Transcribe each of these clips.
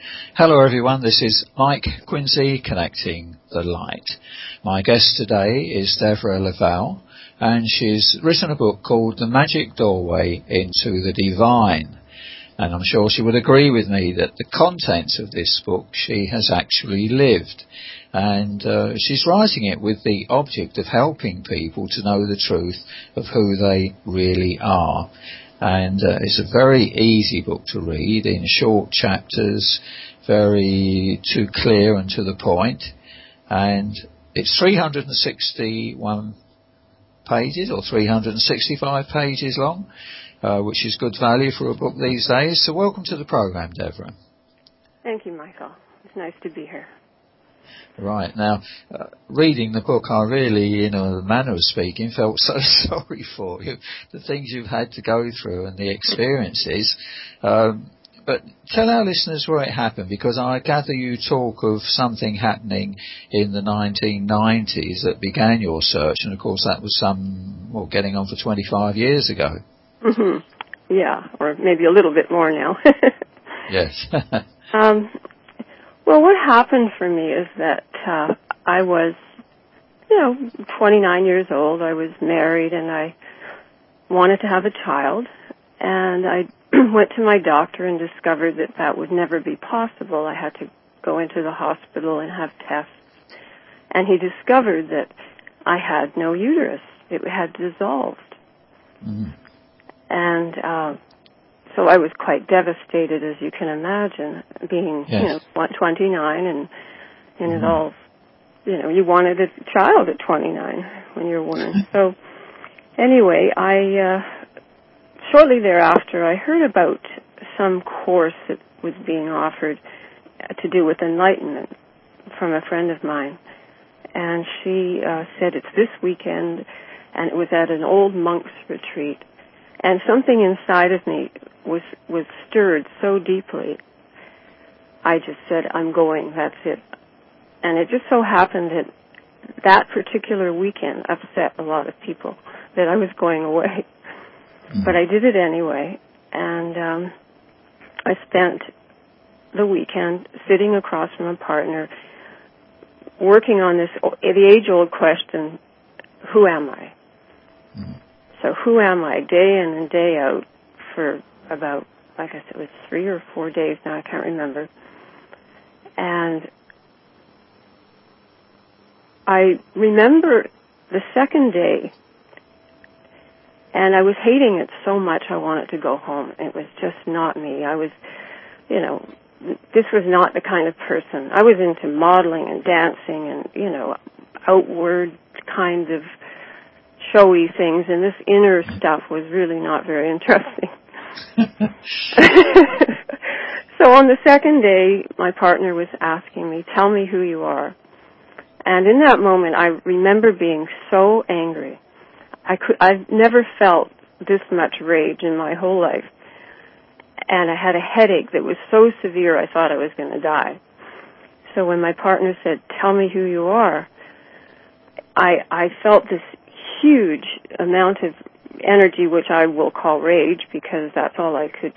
Hello everyone, this is Mike Quincy, Connecting the Light. My guest today is Deborah Laval, and she's written a book called The Magic Doorway into the Divine. And I'm sure she would agree with me that the contents of this book she has actually lived. And she's writing it with the object of helping people to know the truth of who they really are. And it's a very easy book to read in short chapters, very too clear and to the point. And it's 361 pages or 365 pages long, which is good value for a book these days. So welcome to the program, Deborah. Thank you, Michael. It's nice to be here. Right. Now, reading the book, I really, in a manner of speaking, felt so sorry for you, the things you've had to go through and the experiences. But tell our listeners where it happened, because I gather you talk of something happening in the 1990s that began your search, and of course that was getting on for 25 years ago. Mm-hmm. Yeah, or maybe a little bit more now. Yes. Well, what happened for me is that I was, 29 years old. I was married, and I wanted to have a child. And I went to my doctor and discovered that that would never be possible. I had to go into the hospital and have tests. And he discovered that I had no uterus. It had dissolved. Mm-hmm. And so I was quite devastated, as you can imagine, being, yes. 29 and it all, you wanted a child at 29 when you're a woman. So anyway, shortly thereafter, I heard about some course that was being offered to do with enlightenment from a friend of mine. And she said it's this weekend, and it was at an old monk's retreat. And something inside of me was stirred so deeply, I just said, I'm going, that's it. And it just so happened that that particular weekend upset a lot of people, that I was going away. Mm-hmm. But I did it anyway, and I spent the weekend sitting across from a partner, working on the age-old question, who am I? Mm-hmm. So who am I, day in and day out, for about, I guess it was 3 or 4 days now, I can't remember. And I remember the second day, and I was hating it so much I wanted to go home. It was just not me. I was, this was not the kind of person. I was into modeling and dancing and, outward kind of showy things, and this inner stuff was really not very interesting. So on the second day, my partner was asking me, tell me who you are. And in that moment, I remember being so angry. I've never felt this much rage in my whole life. And I had a headache that was so severe I thought I was going to die. So when my partner said, tell me who you are, I felt this huge amount of energy, which I will call rage, because that's all I could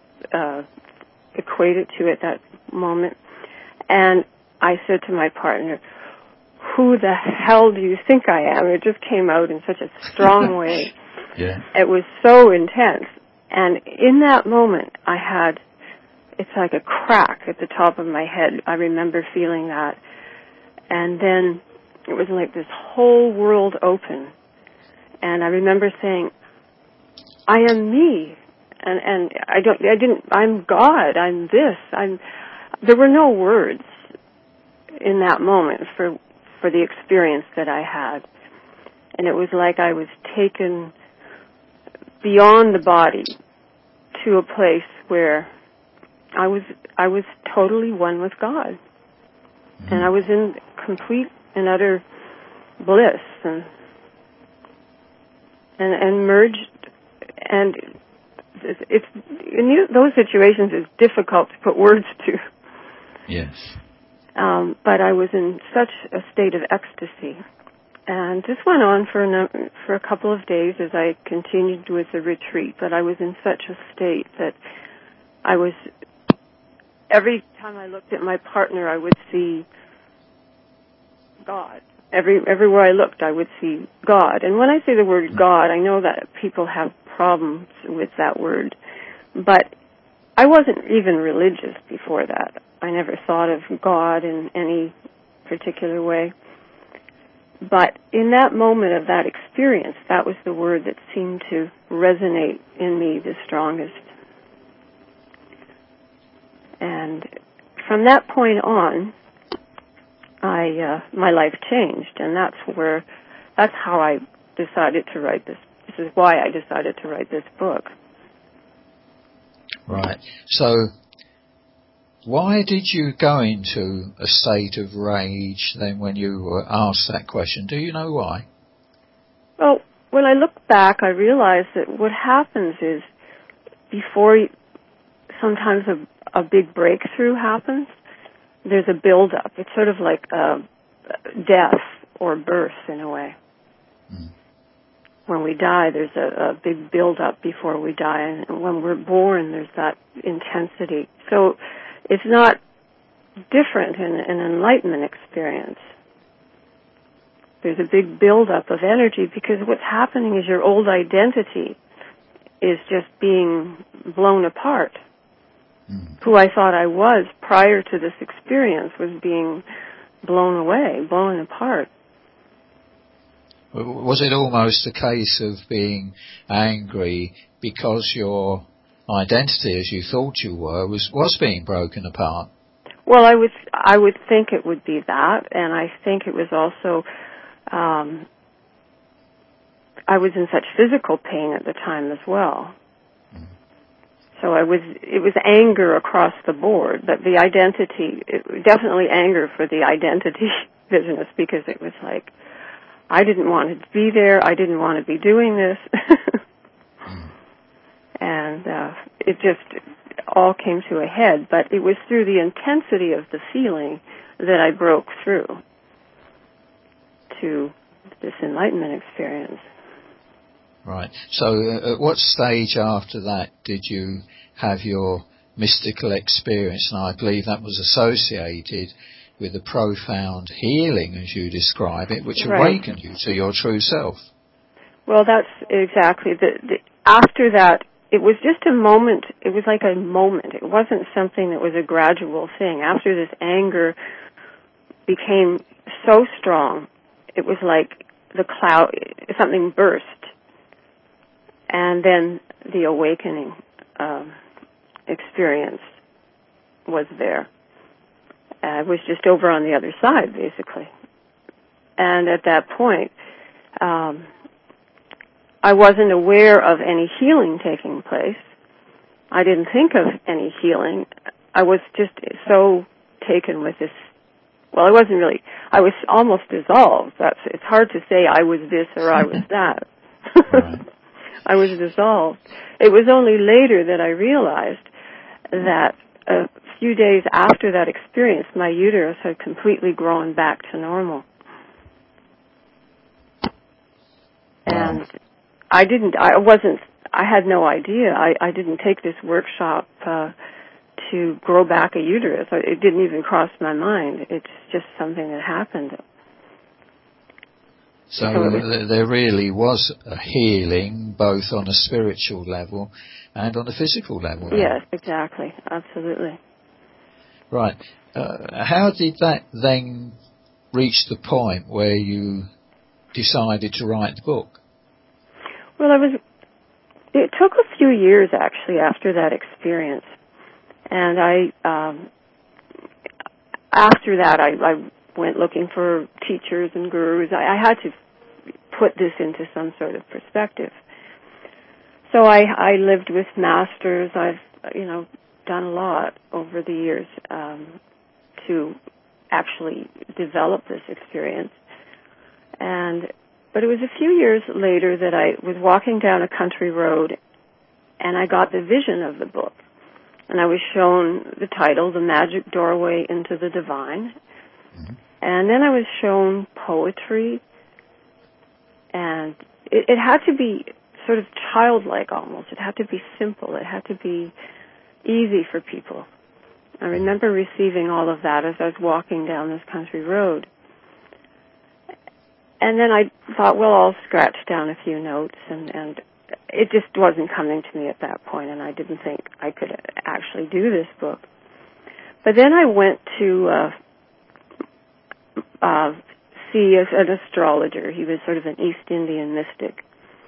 equate it to at that moment. And I said to my partner, who the hell do you think I am? It just came out in such a strong way. Yeah. It was so intense. And in that moment, it's like a crack at the top of my head. I remember feeling that. And then it was like this whole world opened. And I remember saying, I am me. And I'm God, I'm this, there were no words in that moment for the experience that I had. And it was like I was taken beyond the body to a place where I was totally one with God. Mm-hmm. And I was in complete and utter bliss and merged, and it's in those situations it's difficult to put words to. Yes. But I was in such a state of ecstasy, and this went on for a couple of days as I continued with the retreat. But I was in such a state that I was every time I looked at my partner, I would see God. Everywhere I looked, I would see God. And when I say the word God, I know that people have problems with that word, but I wasn't even religious before that. I never thought of God in any particular way. But in that moment of that experience, that was the word that seemed to resonate in me the strongest. And from that point on, my life changed, and that's how I decided to write this. This is why I decided to write this book. Right. So, why did you go into a state of rage then when you were asked that question? Do you know why? Well, when I look back, I realize that what happens is before sometimes a big breakthrough happens, there's a build-up. It's sort of like death or birth in a way. Mm. When we die, there's a big build-up before we die, and when we're born, there's that intensity. So it's not different in an enlightenment experience. There's a big build-up of energy because what's happening is your old identity is just being blown apart. Mm. Who I thought I was prior to this experience was being blown away, blown apart. Was it almost a case of being angry because your identity, as you thought you were, was being broken apart? Well, I would think it would be that, and I think it was also I was in such physical pain at the time as well. So it was anger across the board, but the identity, definitely anger for the identity business, because it was like, I didn't want to be there, I didn't want to be doing this. And it just all came to a head, but it was through the intensity of the feeling that I broke through to this enlightenment experience. Right. So at what stage after that did you have your mystical experience? And I believe that was associated with a profound healing, as you describe it, which awakened you to your true self. Well, that's exactly. After that, it was just a moment. It was like a moment. It wasn't something that was a gradual thing. After this anger became so strong, it was like the cloud, something burst. And then the awakening experience was there. I was just over on the other side, basically. And at that point, I wasn't aware of any healing taking place. I didn't think of any healing. I was just so taken with this. Well, I wasn't really. I was almost dissolved. It's hard to say I was this or I was that. Right. I was dissolved. It was only later that I realized that a few days after that experience, my uterus had completely grown back to normal. And I had no idea. I didn't take this workshop to grow back a uterus. It didn't even cross my mind. It's just something that happened. So there really was a healing, both on a spiritual level and on a physical level. Yes, exactly. Absolutely. Right. How did that then reach the point where you decided to write the book? Well, it took a few years, actually, after that experience. And after that, I went looking for teachers and gurus. I had to put this into some sort of perspective. So I lived with masters. I've, done a lot over the years to actually develop this experience. But it was a few years later that I was walking down a country road, and I got the vision of the book. And I was shown the title, The Magic Doorway into the Divine. Mm-hmm. And then I was shown poetry, and it had to be sort of childlike almost. It had to be simple. It had to be easy for people. I remember receiving all of that as I was walking down this country road. And then I thought, well, I'll scratch down a few notes, and it just wasn't coming to me at that point, and I didn't think I could actually do this book. But then I went to see an astrologer. He was sort of an East Indian mystic.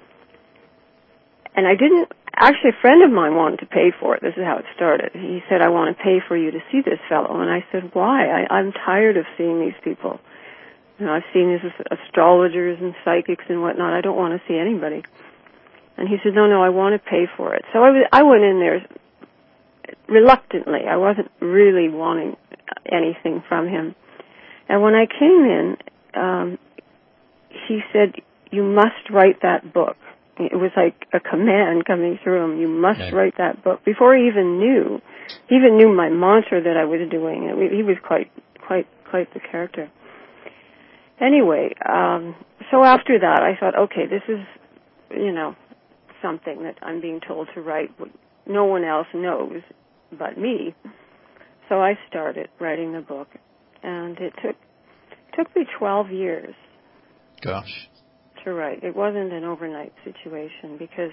And actually a friend of mine wanted to pay for it. This is how it started. He said, I want to pay for you to see this fellow. And I said, why? I'm tired of seeing these people. You know, I've seen these astrologers and psychics and whatnot. I don't want to see anybody. And he said, no, I want to pay for it. So I went in there reluctantly. I wasn't really wanting anything from him. And when I came in, he said, you must write that book. It was like a command coming through him. You must write that book. Before he even knew my mantra that I was doing. He was quite the character. Anyway, so after that, I thought, okay, this is, something that I'm being told to write. No one else knows but me. So I started writing the book, and it took me 12 years. Gosh. To write. It wasn't an overnight situation because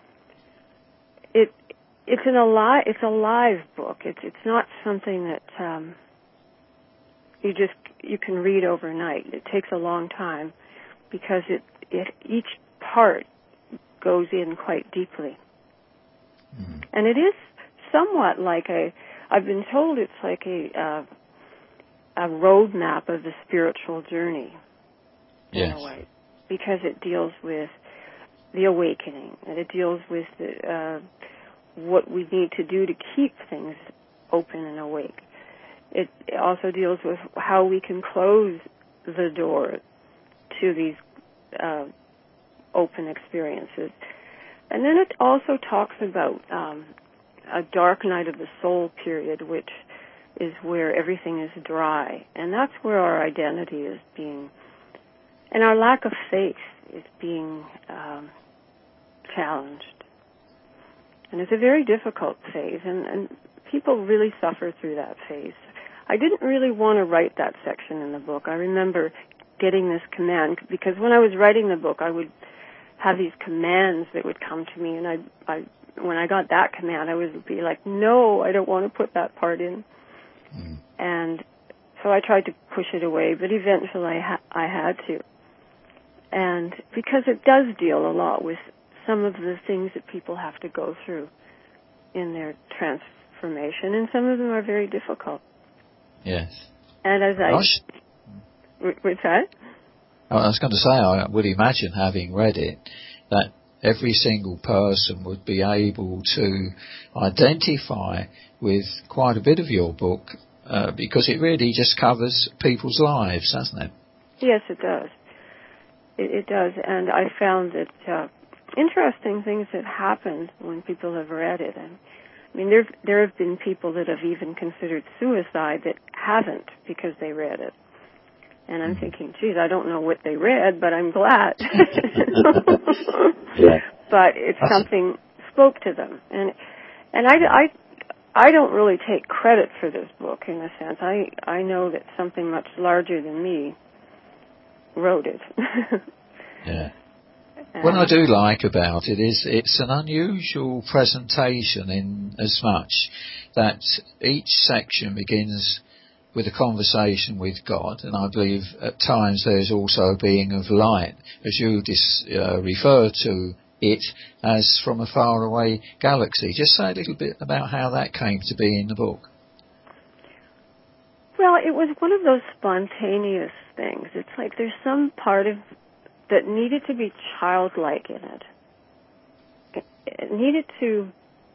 it's a live book. It's not something that you can read overnight. It takes a long time because each part goes in quite deeply. Mm. And it is somewhat like I've been told it's like a roadmap of the spiritual journey. Yes. In a way. Because it deals with the awakening, and it deals with what we need to do to keep things open and awake. It also deals with how we can close the door to these open experiences. And then it also talks about a dark night of the soul period, which is where everything is dry. And that's where our identity is being... And our lack of faith is being challenged. And it's a very difficult phase, and people really suffer through that phase. I didn't really want to write that section in the book. I remember getting this command, because when I was writing the book, I would have these commands that would come to me, and when I got that command, I would be like, no, I don't want to put that part in. Mm. And so I tried to push it away, but eventually I had to. And because it does deal a lot with some of the things that people have to go through in their transformation, and some of them are very difficult. Yes. And as what's that? I was going to say, I would imagine, having read it, that every single person would be able to identify with quite a bit of your book, because it really just covers people's lives, doesn't it? Yes, it does. It does, and I found that interesting things have happened when people have read it. And, I mean, there have been people that have even considered suicide that haven't because they read it. And I'm thinking, geez, I don't know what they read, but I'm glad. Yeah. But it's something spoke to them, and I don't really take credit for this book in a sense. I know that something much larger than me wrote it. Yeah. What I do like about it is it's an unusual presentation in as much that each section begins with a conversation with God, and I believe at times there's also a being of light, as you refer to it as from a faraway galaxy. Just say a little bit about how that came to be in the book. Well, it was one of those spontaneous things. It's like there's some part of that needed to be childlike in it. It needed to...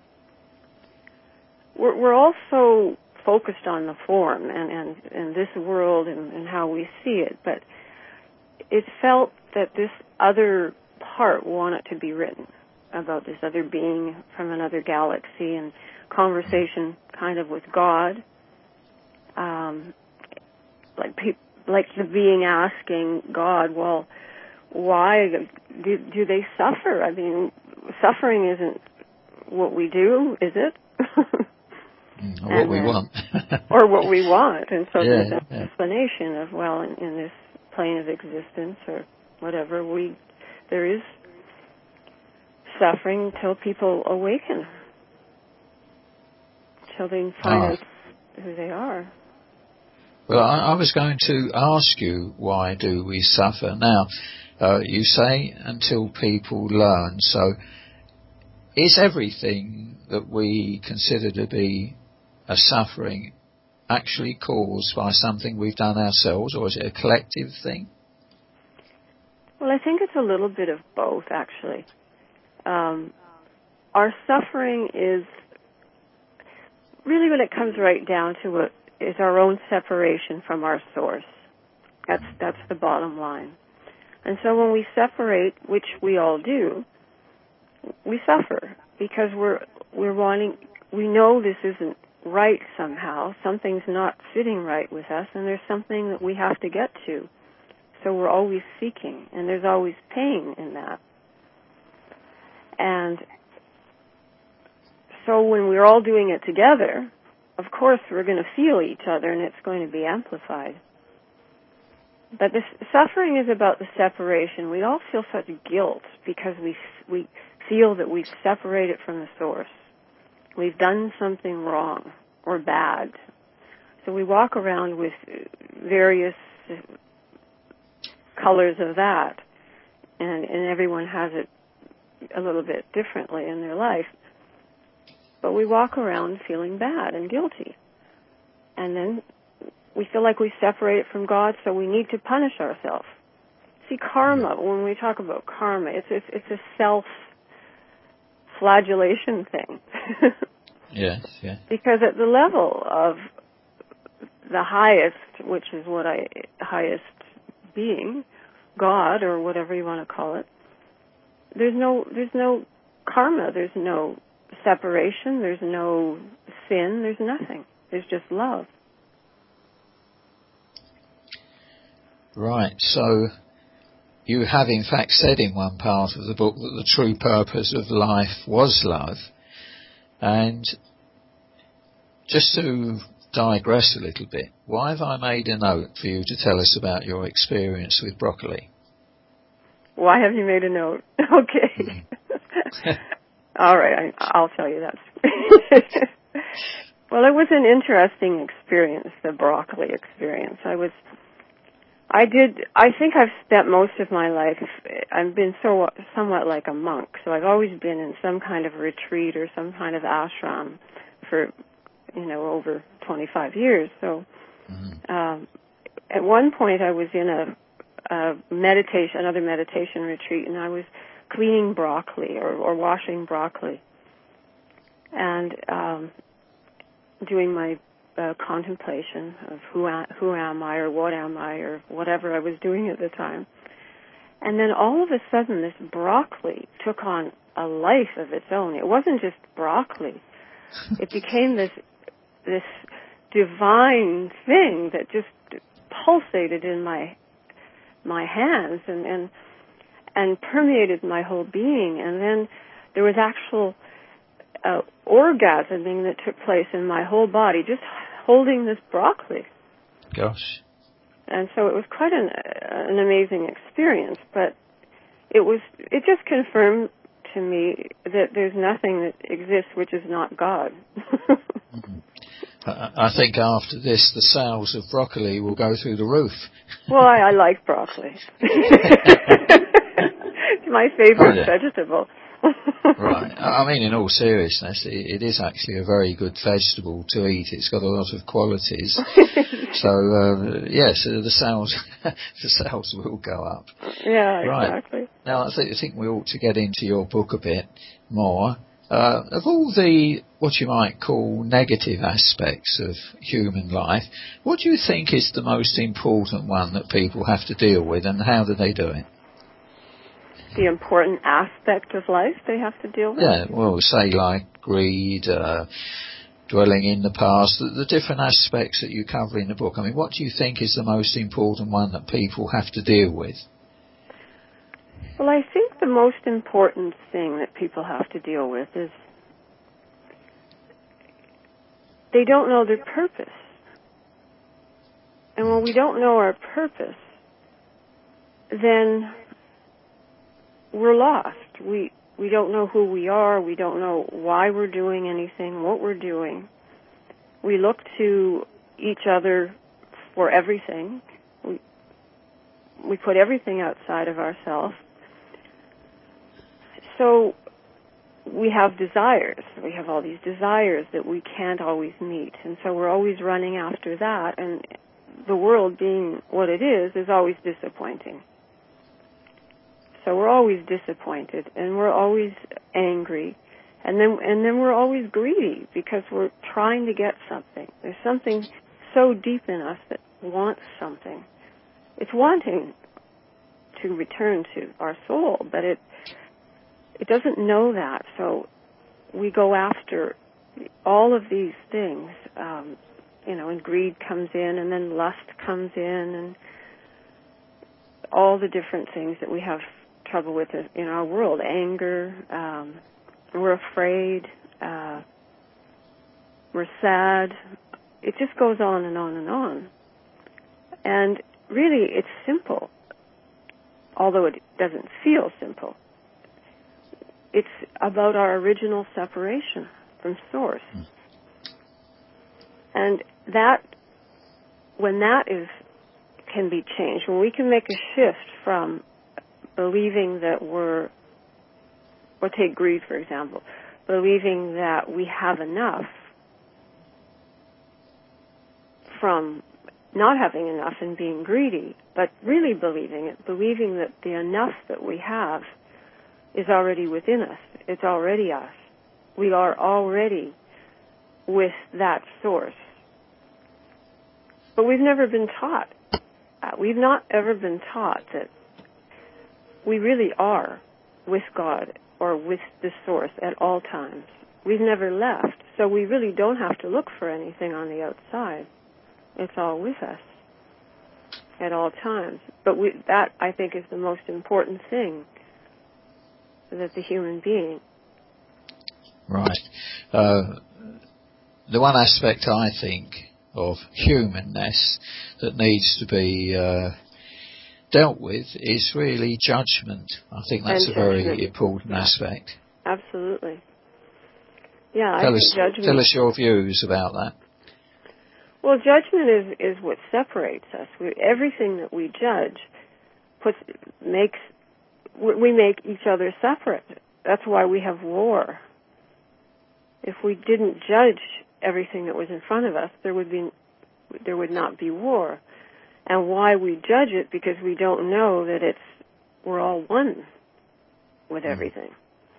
We're also focused on the form and this world and how we see it, but it felt that this other part wanted to be written about this other being from another galaxy and conversation kind of with God. Like the being asking God, well, why do they suffer? I mean, suffering isn't what we do, is it? What we want. or what we want. And so there's an yeah. explanation of, well, in this plane of existence or whatever, there is suffering until people awaken, until they find out who they are. Well, I was going to ask you, why do we suffer? Now, you say until people learn. So, is everything that we consider to be a suffering actually caused by something we've done ourselves, or is it a collective thing? Well, I think it's a little bit of both, actually. Our suffering is really, when it comes right down to it, is our own separation from our source. That's the bottom line. And so when we separate, which we all do, we suffer because we're wanting. We know this isn't right somehow. Something's not sitting right with us, and there's something that we have to get to. So we're always seeking, and there's always pain in that. And so when we're all doing it together, of course we're going to feel each other, and it's going to be amplified. But this suffering is about the separation. We all feel such guilt because we feel that we've separated from the source. We've done something wrong or bad. So we walk around with various colors of that, and everyone has it a little bit differently in their life. But we walk around feeling bad and guilty. And then we feel like we separate from God, so we need to punish ourselves. See, karma, when we talk about karma, it's a self-flagellation thing. Yes, yeah. Because at the level of the highest, which is highest being, God, or whatever you want to call it, there's no karma, there's no separation, there's no sin, there's nothing. There's just love. Right, so you have in fact said in one part of the book that the true purpose of life was love. And just to digress a little bit, why have I made a note for you to tell us about your experience with broccoli? Why have you made a note? Okay. All right, I'll tell you that. Well, it was an interesting experience, the broccoli experience. I think I've spent most of my life, I've been somewhat like a monk, so I've always been in some kind of retreat or some kind of ashram for, over 25 years. So, at one point I was in another meditation retreat, and I was cleaning broccoli or washing broccoli and doing my contemplation of who am I, or what am I, or whatever I was doing at the time. And then all of a sudden this broccoli took on a life of its own. It wasn't just broccoli. It became this divine thing that just pulsated in my hands and permeated my whole being. And then there was actual orgasming that took place in my whole body, just holding this broccoli. Gosh. And so it was quite an amazing experience, but it just confirmed to me that there's nothing that exists which is not God. I think after this, the sales of broccoli will go through the roof. Well, I like broccoli. It's my favorite vegetable. Right. I mean, in all seriousness, it is actually a very good vegetable to eat. It's got a lot of qualities. So, yes, the sales will go up. Yeah, right. Exactly. Now, I think we ought to get into your book a bit more. Of all the, what you might call, negative aspects of human life, what do you think is the most important one that people have to deal with, and how do they do it? The important aspect of life they have to deal with? Yeah, well, say like greed, dwelling in the past, the different aspects that you cover in the book. I mean, what do you think is the most important one that people have to deal with? Well, I think the most important thing that people have to deal with is they don't know their purpose. And when we don't know our purpose, then we're lost. We don't know who we are. We don't know why we're doing anything, what we're doing. We look to each other for everything. We put everything outside of ourselves. So we have desires. We have all these desires that we can't always meet. And so we're always running after that. And the world, being what it is always disappointing. So we're always disappointed, and we're always angry, and then we're always greedy because we're trying to get something. There's something so deep in us that wants something. It's wanting to return to our soul, but it doesn't know that. So we go after all of these things, and greed comes in, and then lust comes in, and all the different things that we have trouble with in our world. Anger, we're afraid, we're sad. It just goes on and on and on. And really, it's simple, although it doesn't feel simple. It's about our original separation from Source. And that, when that can be changed, when we can make a shift from believing that or take greed, for example, believing that we have enough, from not having enough and being greedy, but really believing that the enough that we have is already within us. It's already us. We are already with that Source. But we've never been taught. We've not ever been taught that we really are with God or with the Source at all times. We've never left, so we really don't have to look for anything on the outside. It's all with us at all times. But that, I think, is the most important thing that the human being. Right. The one aspect, I think, of humanness that needs to be dealt with is really judgment. I think that's a very important aspect. Absolutely. Yeah, tell us your views about that. Well, judgment is what separates us. Everything that we judge we make each other separate. That's why we have war. If we didn't judge everything that was in front of us, there would not be war. And why we judge it? Because we don't know that we're all one with everything.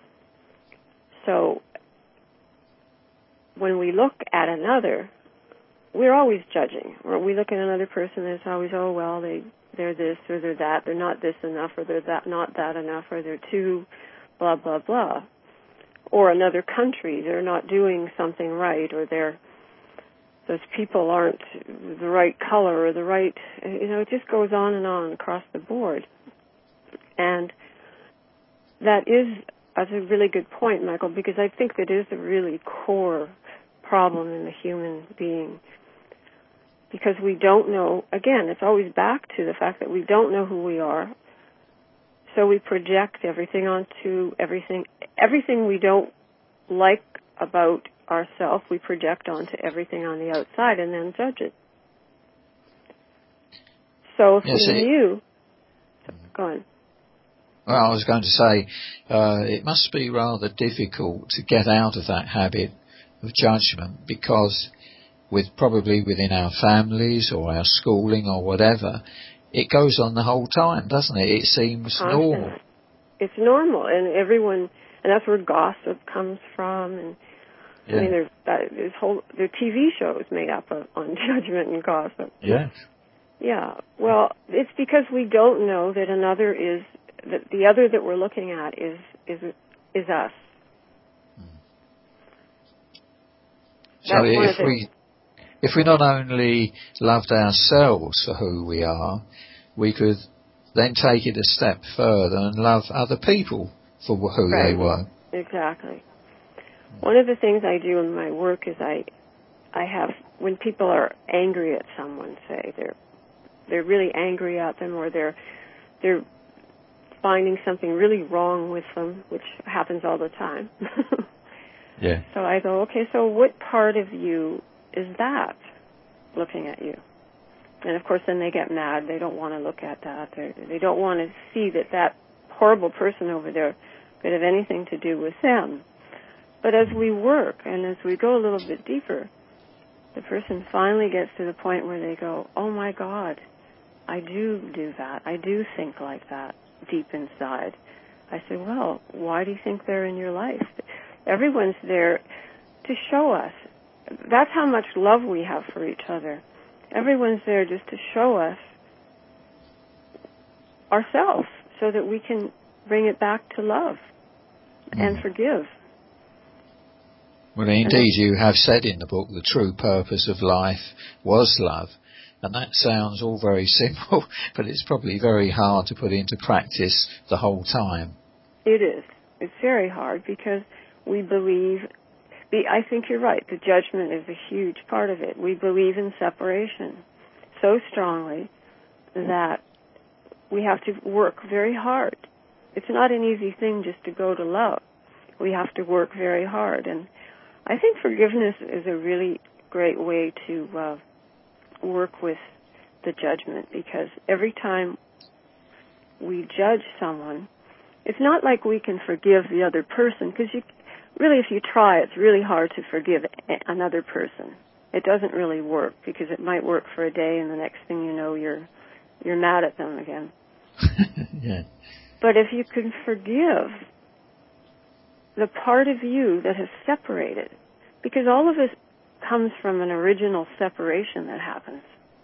So when we look at another, we're always judging. We look at another person and it's always, oh, well, they're this or they're that. They're not this enough, or they're not that enough, or they're too blah, blah, blah. Or another country, they're not doing something right, or those people aren't the right color or the right, it just goes on and on across the board. And that's a really good point, Michael, because I think that is a really core problem in the human being. Because we don't know, again, it's always back to the fact that we don't know who we are, so we project everything onto everything. Everything we don't like about ourselves, we project onto everything on the outside and then judge it. So if we knew... Go on. Well, I was going to say, it must be rather difficult to get out of that habit of judgment, because probably within our families or our schooling or whatever, it goes on the whole time, doesn't it? It seems normal. It's normal, and that's where gossip comes from. And I mean, there's TV shows made up on judgment and gossip. Yes. Yeah. Well, it's because we don't know that another is that the other that we're looking at is us. So if we not only loved ourselves for who we are, we could then take it a step further and love other people for who they were. Exactly. One of the things I do in my work is I have, when people are angry at someone, say they're really angry at them, or they're finding something really wrong with them, which happens all the time. Yeah. So I go, okay, so what part of you is that looking at you? And of course, then they get mad. They don't want to look at that. They don't want to see that horrible person over there could have anything to do with them. But as we work and as we go a little bit deeper, the person finally gets to the point where they go, oh my God, I do that. I do think like that deep inside. I say, well, why do you think they're in your life? Everyone's there to show us. That's how much love we have for each other. Everyone's there just to show us ourselves so that we can bring it back to love and forgive. Well, indeed, you have said in the book the true purpose of life was love. And that sounds all very simple, but it's probably very hard to put into practice the whole time. It is. It's very hard because we believe, I think you're right, the judgment is a huge part of it. We believe in separation so strongly that we have to work very hard. It's not an easy thing just to go to love. We have to work very hard. And I think forgiveness is a really great way to work with the judgment, because every time we judge someone, it's not like we can forgive the other person, because really, if you try, it's really hard to forgive another person. It doesn't really work, because it might work for a day, and the next thing you know, you're mad at them again. Yeah. But if you can forgive the part of you that has separated, because all of this comes from an original separation that happens.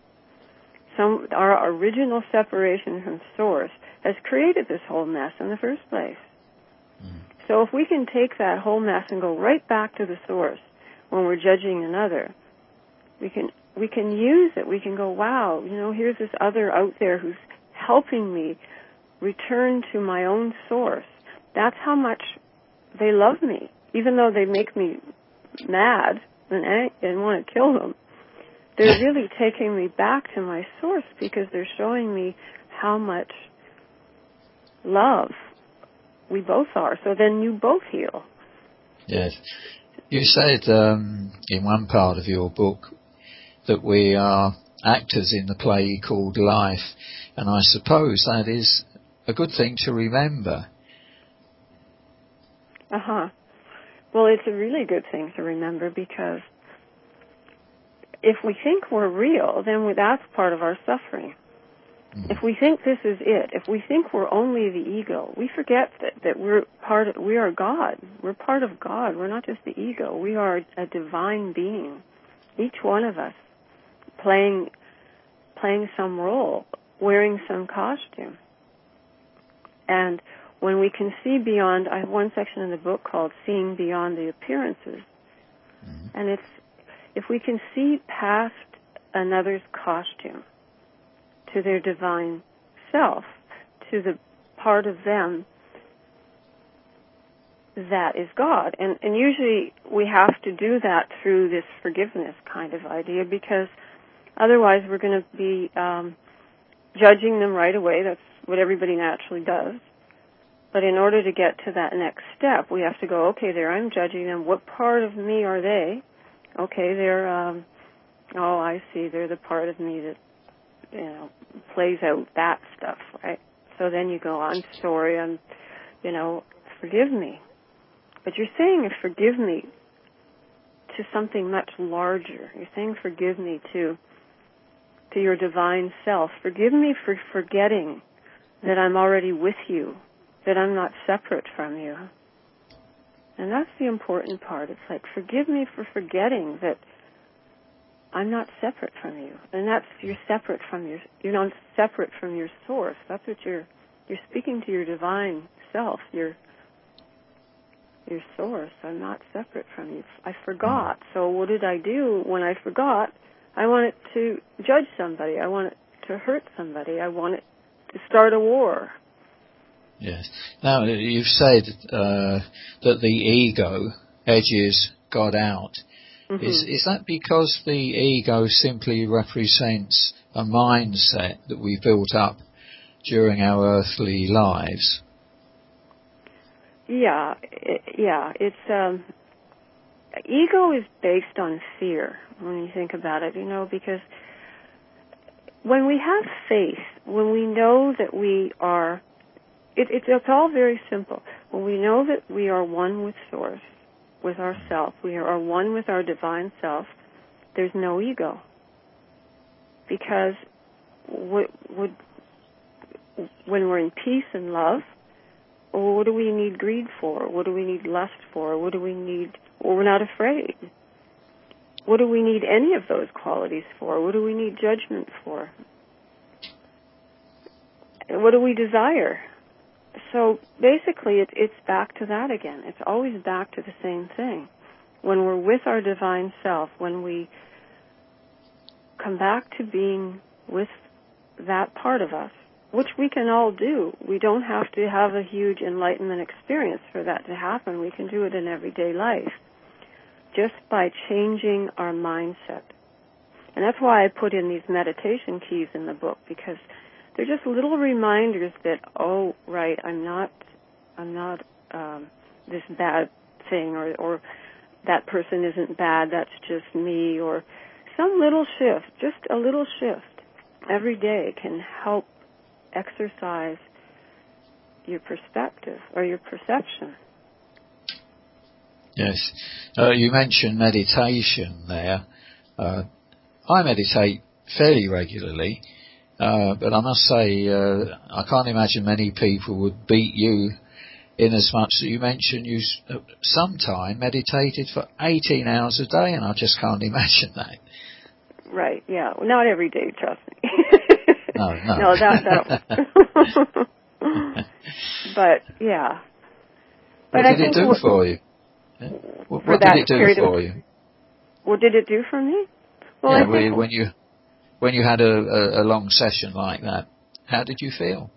Our original separation from Source has created this whole mess in the first place. So if we can take that whole mess and go right back to the Source when we're judging another, we can use it. We can go, wow, here's this other out there who's helping me return to my own Source. That's how much they love me, even though they make me mad and want to kill them. They're really taking me back to my Source because they're showing me how much love we both are. So then you both heal. Yes. You said in one part of your book that we are actors in the play called life, and I suppose that is a good thing to remember. Well, it's a really good thing to remember, because if we think we're real, then that's part of our suffering. If we think this is it, if we think we're only the ego, we forget that we are God. We're part of God. We're not just the ego. We are a divine being. Each one of us playing some role, wearing some costume. And when we can see beyond, I have one section in the book called Seeing Beyond the Appearances. And it's, if we can see past another's costume to their divine self, to the part of them that is God. And usually we have to do that through this forgiveness kind of idea, because otherwise we're going to be judging them right away. That's what everybody naturally does. But in order to get to that next step, we have to go, okay, there, I'm judging them. What part of me are they? Okay, they're, I see, they're the part of me that, plays out that stuff, right? So then you go, I'm sorry, forgive me. But you're saying forgive me to something much larger. You're saying forgive me to your divine self. Forgive me for forgetting that I'm already with you, that I'm not separate from you. And that's the important part. It's like, forgive me for forgetting that I'm not separate from you. And you're not separate from your Source. That's what you're speaking to, your divine self, your Source. I'm not separate from you. I forgot. So what did I do when I forgot? I wanted to judge somebody. I wanted to hurt somebody. I wanted to start a war. Yes. Now, you've said that the ego edges God out. Mm-hmm. Is that because the ego simply represents a mindset that we built up during our earthly lives? Yeah, it's ego is based on fear when you think about it, because when we have faith, when we know that we are, it's all very simple. When we know that we are one with Source, with ourself, we are one with our divine self, there's no ego. Because when we're in peace and love, what do we need greed for? What do we need lust for? What do we need, we're not afraid. What do we need any of those qualities for? What do we need judgment for? What do we desire? So basically, it's back to that again. It's always back to the same thing. When we're with our divine self, when we come back to being with that part of us, which we can all do. We don't have to have a huge enlightenment experience for that to happen. We can do it in everyday life, just by changing our mindset. And that's why I put in these meditation keys in the book, because they're just little reminders that, oh, right, I'm not this bad thing, or that person isn't bad, that's just me, or some little shift, just a little shift every day can help exercise your perspective or your perception. Yes. You mentioned meditation there. I meditate fairly regularly, but I must say I can't imagine many people would beat you in as much that you mentioned you sometime meditated for 18 hours a day, and I just can't imagine that. Right, yeah. Well, not every day, trust me. No. No, that but, yeah. But what did it do for you? What did it do for you? What did it do for me? Well, yeah, when you had a long session like that, how did you feel?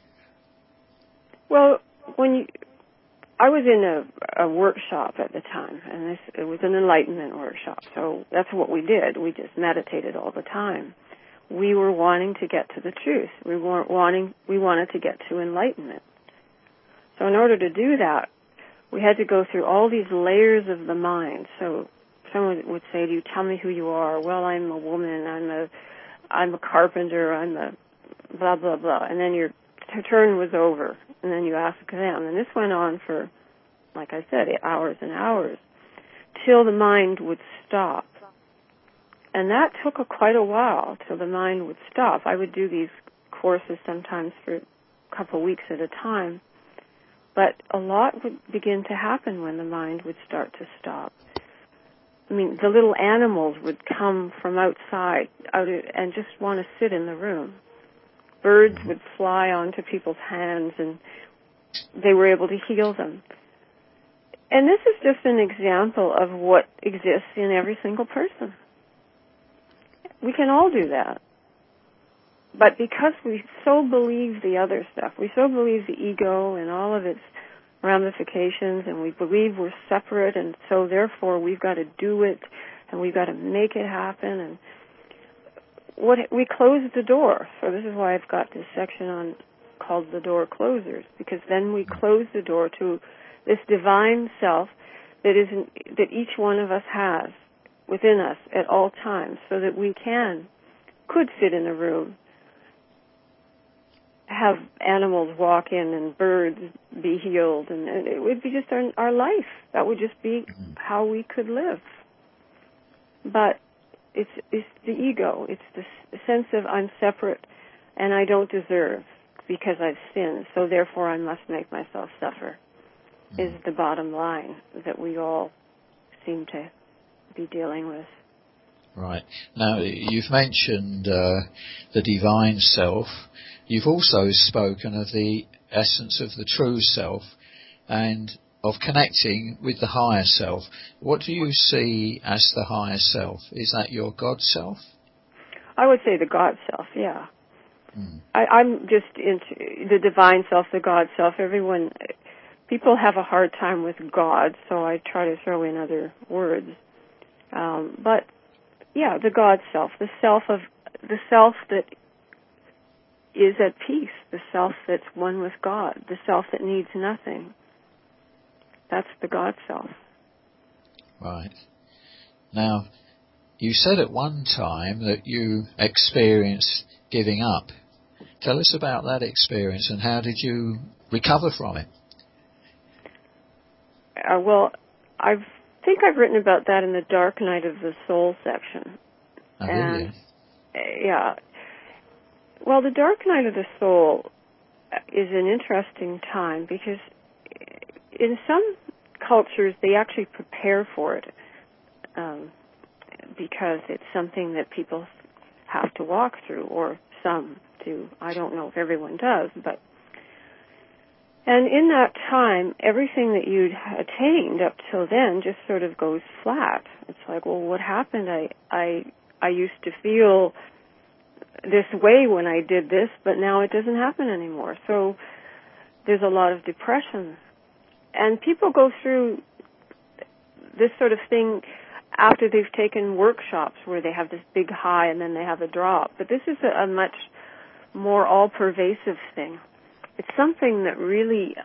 Well, I was in a workshop at the time, and it was an enlightenment workshop, so that's what we did. We just meditated all the time. We were wanting to get to the truth. We wanted to get to enlightenment. So in order to do that, we had to go through all these layers of the mind. So someone would say to you, tell me who you are. Well, I'm a woman, I'm a carpenter, I'm a blah, blah, blah. And then your turn was over, and then you ask them. And this went on for, like I said, hours and hours, till the mind would stop. And that took quite a while till the mind would stop. I would do these courses sometimes for a couple of weeks at a time. But a lot would begin to happen when the mind would start to stop. I mean, the little animals would come from outside and just want to sit in the room. Birds would fly onto people's hands, and they were able to heal them. And this is just an example of what exists in every single person. We can all do that. But because we so believe the other stuff, we so believe the ego and all of its ramifications, and we believe we're separate, and so therefore we've got to do it, and we've got to make it happen, and we close the door. So this is why I've got this section called the door closers, because then we close the door to this divine self that each one of us has within us at all times, so that we could sit in a room, have animals walk in and birds be healed, and it would be just our life. That would just be how we could live. But it's the ego. It's the sense of I'm separate and I don't deserve because I've sinned, so therefore I must make myself suffer, is the bottom line that we all seem to be dealing with. Right. Now, you've mentioned the divine self. You've also spoken of the essence of the true self and of connecting with the higher self. What do you see as the higher self? Is that your God self? I would say the God self, yeah. I'm just into the divine self, the God self. People have a hard time with God, so I try to throw in other words. But yeah, the God self, the self that is at peace, the self that's one with God, the self that needs nothing. That's the God self. Right. Now, you said at one time that you experienced giving up. Tell us about that experience and how did you recover from it? Well, I think I've written about that in the Dark Night of the Soul section. Oh, really? Yeah. Well, the Dark Night of the Soul is an interesting time because in some cultures they actually prepare for it because it's something that people have to walk through, or some do. I don't know if everyone does, but... And in that time, everything that you'd attained up till then just sort of goes flat. It's like, well, what happened? I used to feel this way when I did this, but now it doesn't happen anymore. So there's a lot of depression. And people go through this sort of thing after they've taken workshops where they have this big high and then they have a drop. But this is a much more all-pervasive thing. It's something that really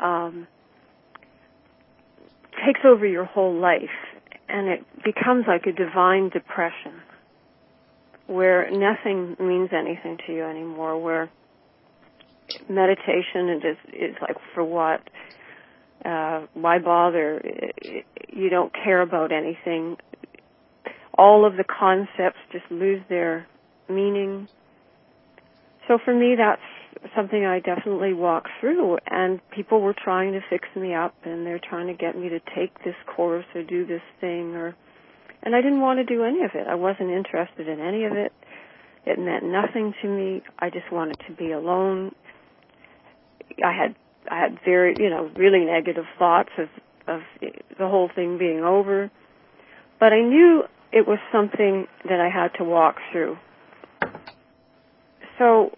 takes over your whole life, and it becomes like a divine depression where nothing means anything to you anymore, where meditation is like, for what? Why bother? You don't care about anything. All of the concepts just lose their meaning. So for me, that's something I definitely walked through, and people were trying to fix me up, and they're trying to get me to take this course or do this thing, and I didn't want to do any of it. I wasn't interested in any of it. It meant nothing to me. I just wanted to be alone. I had very, really negative thoughts of the whole thing being over, but I knew it was something that I had to walk through. So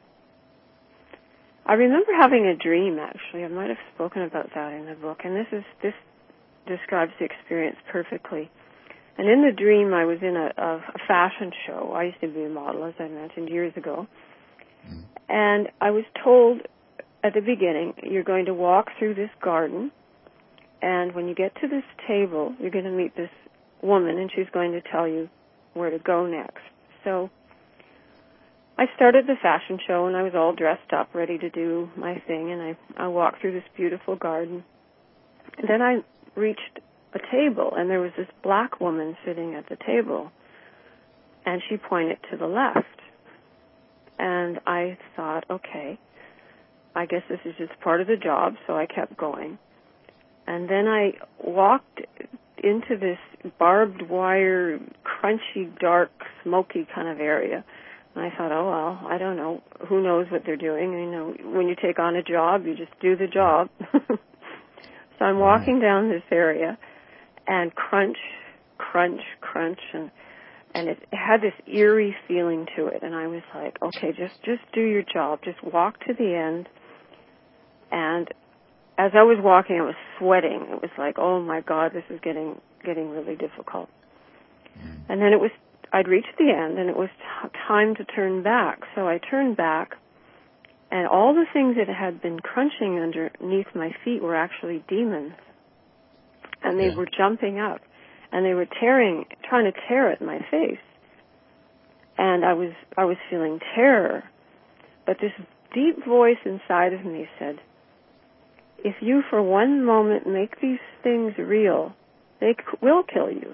I remember having a dream, actually. I might have spoken about that in the book, and this describes the experience perfectly. And in the dream, I was in a fashion show. I used to be a model, as I mentioned, years ago. And I was told at the beginning, you're going to walk through this garden, and when you get to this table, you're going to meet this woman, and she's going to tell you where to go next. So I started the fashion show, and I was all dressed up, ready to do my thing, and I walked through this beautiful garden. And then I reached a table, and there was this black woman sitting at the table, and she pointed to the left. And I thought, okay, I guess this is just part of the job, so I kept going. And then I walked into this barbed wire, crunchy, dark, smoky kind of area. And I thought, oh, well, I don't know. Who knows what they're doing? When you take on a job, you just do the job. So I'm walking down this area, and crunch, crunch, crunch, and it had this eerie feeling to it. And I was like, okay, just do your job. Just walk to the end. And as I was walking, I was sweating. It was like, oh my God, this is getting really difficult. And then I'd reached the end, and it was time to turn back. So I turned back, and all the things that had been crunching underneath my feet were actually demons. And they were jumping up, and they were trying to tear at my face. And I was feeling terror. But this deep voice inside of me said, if you for one moment make these things real, they will kill you.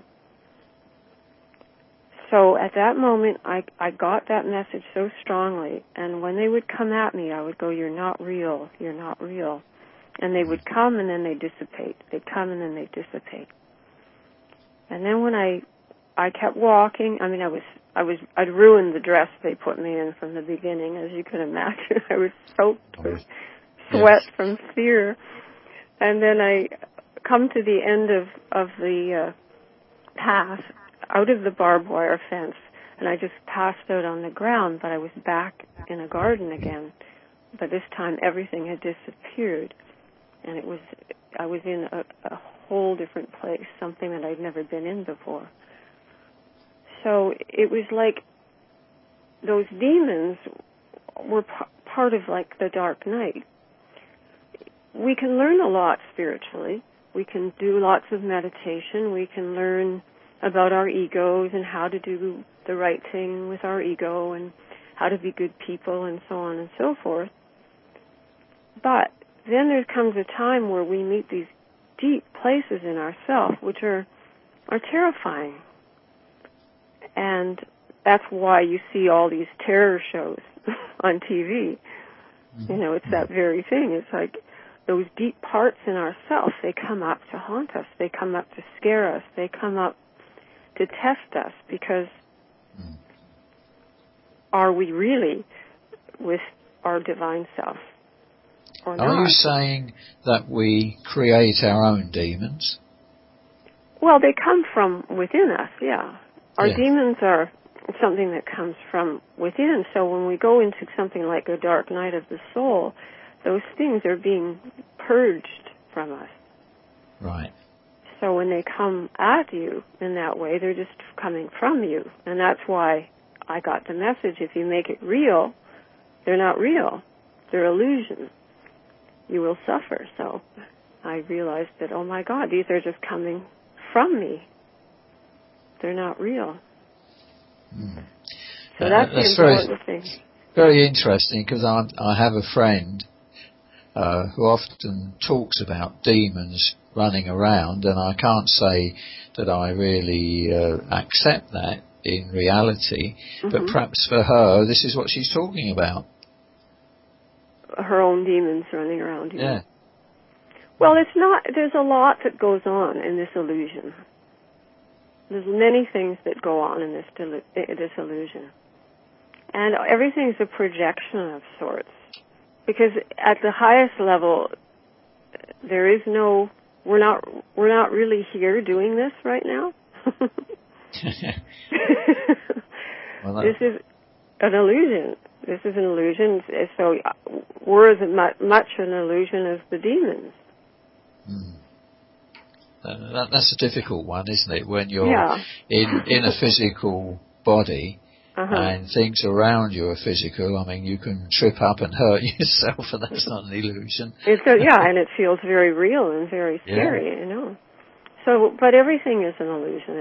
So at that moment, I got that message so strongly, and when they would come at me, I would go, you're not real, you're not real. And they would come, and then they dissipate. They'd come, and then they dissipate. And then when I kept walking, I'd ruined the dress they put me in from the beginning, as you can imagine. I was soaked with sweat from fear. And then I come to the end of the path, out of the barbed wire fence, and I just passed out on the ground, but I was back in a garden again. But this time everything had disappeared, and I was in a whole different place, something that I'd never been in before. So it was like those demons were part of like the dark night. We can learn a lot spiritually. We can do lots of meditation. We can learn about our egos and how to do the right thing with our ego and how to be good people and so on and so forth. But then there comes a time where we meet these deep places in ourself which are terrifying. And that's why you see all these terror shows on TV. You know, it's that very thing. It's like those deep parts in ourselves, they come up to haunt us. They come up to scare us. They come up to test us because are we really with our divine self or not? Are you saying that we create our own demons? Well, they come from within us, yeah. Our demons are something that comes from within. So when we go into something like a dark night of the soul, those things are being purged from us. Right. So when they come at you in that way, they're just coming from you. And that's why I got the message, if you make it real, they're not real. They're illusions. You will suffer. So I realized that, oh my God, these are just coming from me. They're not real. So that's the important thing. Very interesting, because I have a friend who often talks about demons running around, and I can't say that I really accept that in reality, but perhaps for her this is what she's talking about. Her own demons running around. Yeah. Well, it's not, there's a lot that goes on in this illusion. There's many things that go on in this illusion. And everything's a projection of sorts. Because at the highest level, there is no, we're not really here doing this right now. This is an illusion. This is an illusion. So we're as much an illusion as the demons. That's a difficult one, isn't it? When you're in a physical body and things around you are physical. I mean, you can trip up and hurt yourself, and that's not an illusion. And it feels very real and very scary, you know. So, but everything is an illusion.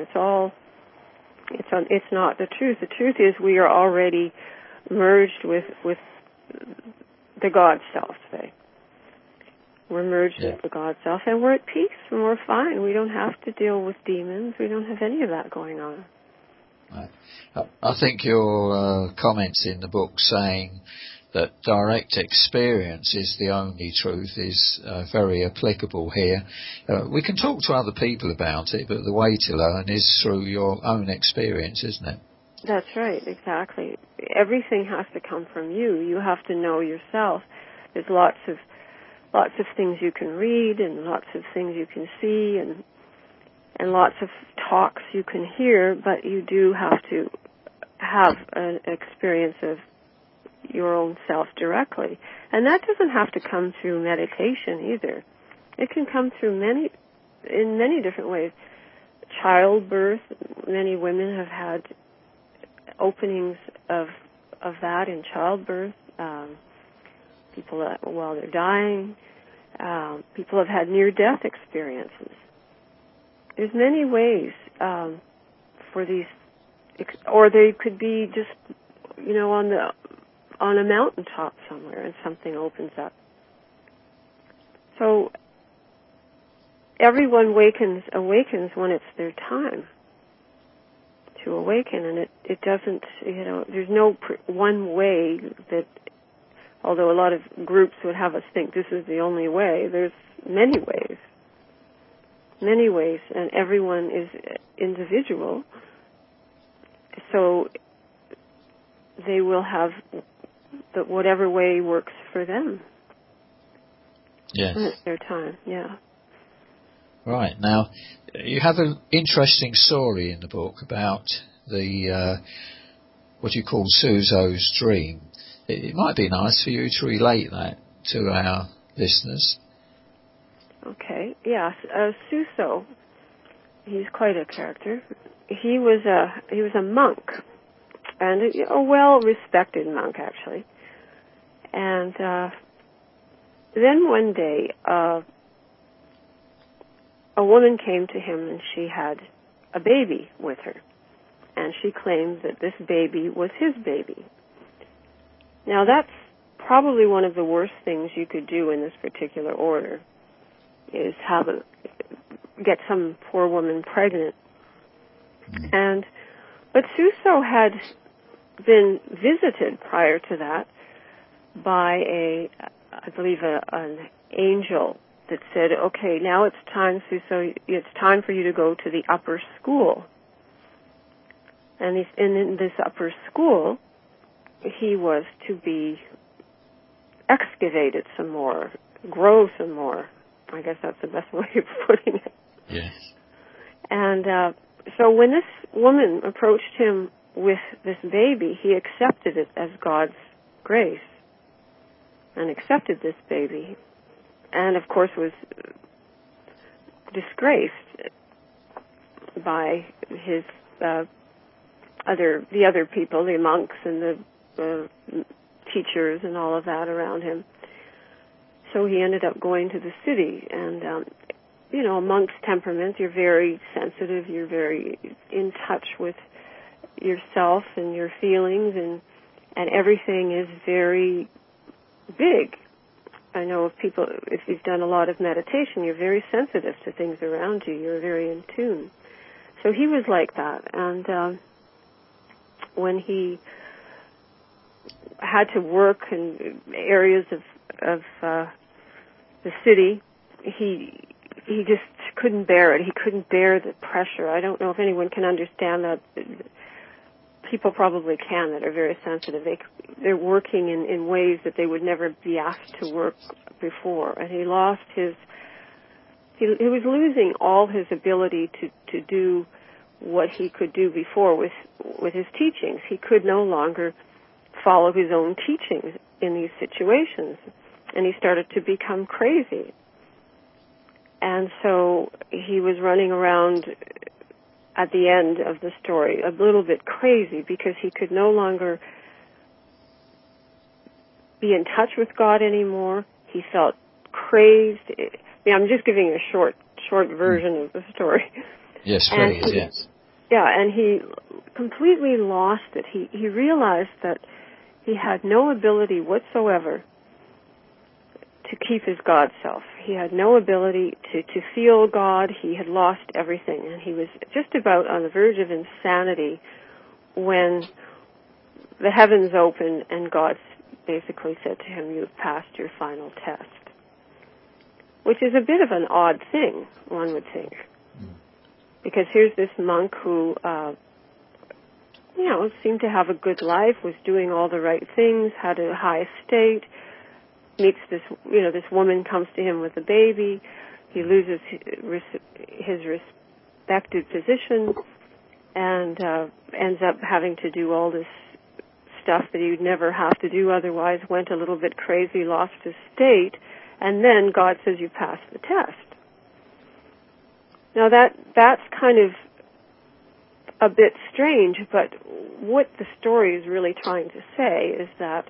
It's not the truth. The truth is we are already merged with the God self, say. We're merged with the God self, and we're at peace, and we're fine. We don't have to deal with demons. We don't have any of that going on. Right. I think your comments in the book saying that direct experience is the only truth is very applicable here. We can talk to other people about it, but the way to learn is through your own experience, isn't it? That's right, exactly. Everything has to come from you. You have to know yourself. There's lots of things you can read and lots of things you can see and lots of talks you can hear, but you do have to have an experience of your own self directly. And that doesn't have to come through meditation either. It can come through in many different ways. Childbirth, many women have had openings of that in childbirth. People while they're dying. People have had near-death experiences. There's many ways for these, or they could be just, you know, on a mountaintop somewhere, and something opens up. So everyone awakens when it's their time to awaken, and it doesn't, you know, there's no one way that. Although a lot of groups would have us think this is the only way, there's many ways, and everyone is individual. So they will have whatever way works for them. Yes. When it's their time, yeah. Right. Now, you have an interesting story in the book about the what you call Suso's dream. It might be nice for you to relate that to our listeners. Okay, yeah. Suso He's quite a character. He was a monk, and a well-respected monk, actually. And then one day, a woman came to him, and she had a baby with her. And she claimed that this baby was his baby. Now, that's probably one of the worst things you could do in this particular order, is get some poor woman pregnant. But Suso had been visited prior to that by I believe an angel that said, okay, now it's time, Suso, it's time for you to go to the upper school. And in this upper school, he was to be excavated some more, grow some more. I guess that's the best way of putting it. Yes. And so when this woman approached him with this baby, he accepted it as God's grace and accepted this baby, and of course was disgraced by his the other people, the monks and the teachers and all of that around him. So he ended up going to the city, and a monk's temperament, you're very sensitive, you're very in touch with yourself and your feelings, and everything is very big. I know if you've done a lot of meditation, you're very sensitive to things around you, you're very in tune. So he was like that, and when he had to work in areas of the city, he just couldn't bear it. He couldn't bear the pressure. I don't know if anyone can understand that. People probably can that are very sensitive. They're working in ways that they would never be asked to work before. And he lost he was losing all his ability to do what he could do before with his teachings. He could no longer follow his own teachings in these situations. And he started to become crazy. And so he was running around at the end of the story a little bit crazy because he could no longer be in touch with God anymore. He felt crazed. I'm just giving you a short version of the story. Yes, please, yes. Yeah, and he completely lost it. He realized that he had no ability whatsoever to keep his God self. He had no ability to feel God. He had lost everything, and he was just about on the verge of insanity when the heavens opened and God basically said to him, "You've passed your final test," which is a bit of an odd thing, one would think. Because here's this monk who, seemed to have a good life, was doing all the right things, had a high estate, meets this woman comes to him with a baby. He loses his respected position and ends up having to do all this stuff that he would never have to do otherwise, went a little bit crazy, lost his state, and then God says, "You passed the test." Now that's kind of a bit strange, but what the story is really trying to say is that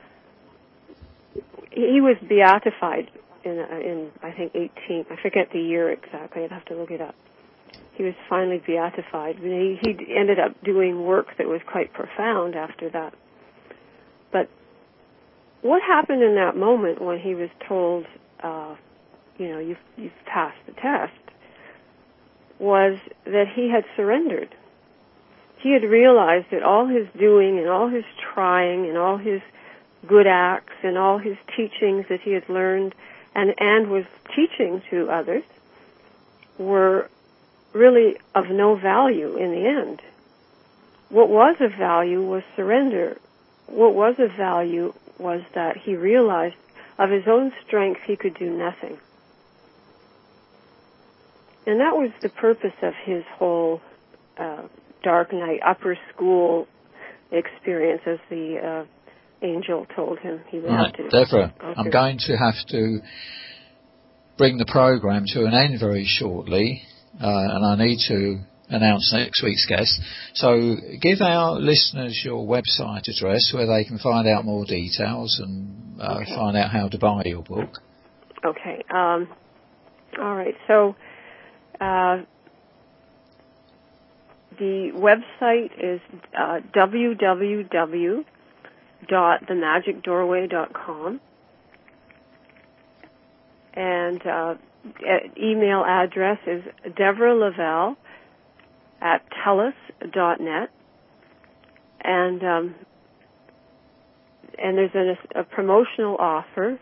he was beatified in I think 18. I forget the year exactly. I'd have to look it up. He was finally beatified. He ended up doing work that was quite profound after that. But what happened in that moment when he was told, you've passed the test, was that he had surrendered. He had realized that all his doing and all his trying and all his good acts and all his teachings that he had learned and was teaching to others were really of no value in the end. What was of value was surrender. What was of value was that he realized of his own strength he could do nothing. And that was the purpose of his whole dark night upper school experience, as the angel told him he would have to. Deborah, I'm going to have to bring the program to an end very shortly. and I need to announce next week's guest. So give our listeners your website address where they can find out more details and find out how to buy your book. Okay. All right. So the website is www.themagicdoorway.com, and email address is deborah.lavelle@telus.net, and there's a promotional offer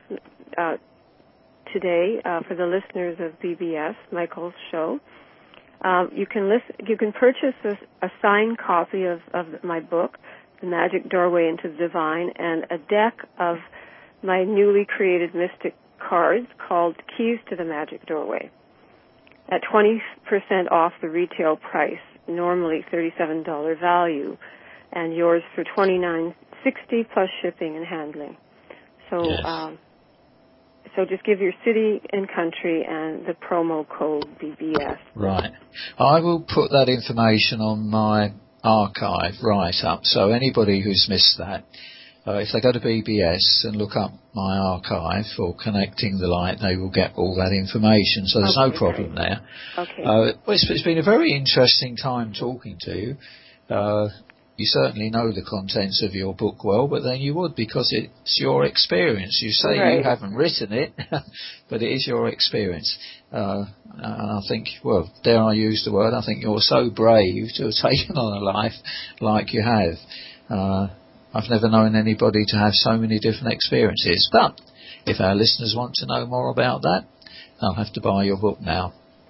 today for the listeners of BBS, Michael's show. You can purchase a signed copy of my book, The Magic Doorway into the Divine, and a deck of my newly created mystic cards called Keys to the Magic Doorway at 20% off the retail price, normally $37 value, and yours for $29.60 plus shipping and handling. So, yes. So just give your city and country and the promo code BBS. Right. I will put that information on my archive right up, so anybody who's missed that, if they go to BBS and look up my archive for Connecting the Light, they will get all that information, so there's no problem there. Okay. It's been a very interesting time talking to you. You certainly know the contents of your book well, but then you would because it's your experience. You say you haven't written it, but it is your experience. And I think, well, dare I use the word, I think you're so brave to have taken on a life like you have. I've never known anybody to have so many different experiences. But if our listeners want to know more about that, they'll have to buy your book now.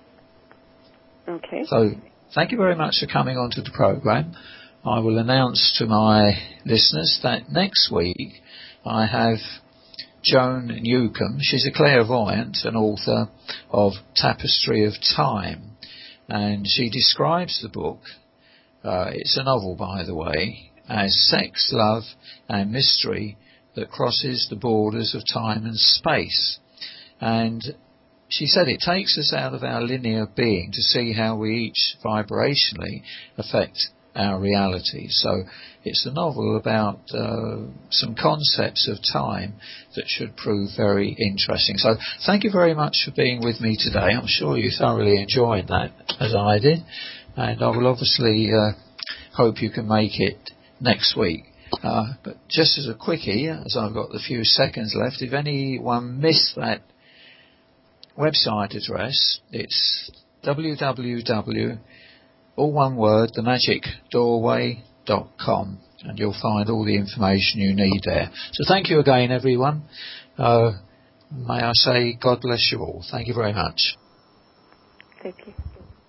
Okay. So thank you very much for coming onto the program. I will announce to my listeners that next week I have Joan Newcomb. She's a clairvoyant and author of Tapestry of Time, and she describes the book, it's a novel by the way, as sex, love and mystery that crosses the borders of time and space. And she said it takes us out of our linear being to see how we each vibrationally affect our reality. So it's a novel about some concepts of time that should prove very interesting. So thank you very much for being with me today. I'm sure you thoroughly enjoyed that, as I did, and I will obviously hope you can make it next week. But just as a quickie, as I've got a few seconds left, if anyone missed that website address, it's www, all one word, themagicdoorway.com, and you'll find all the information you need there. So thank you again, everyone. May I say God bless you all. Thank you very much. Thank you.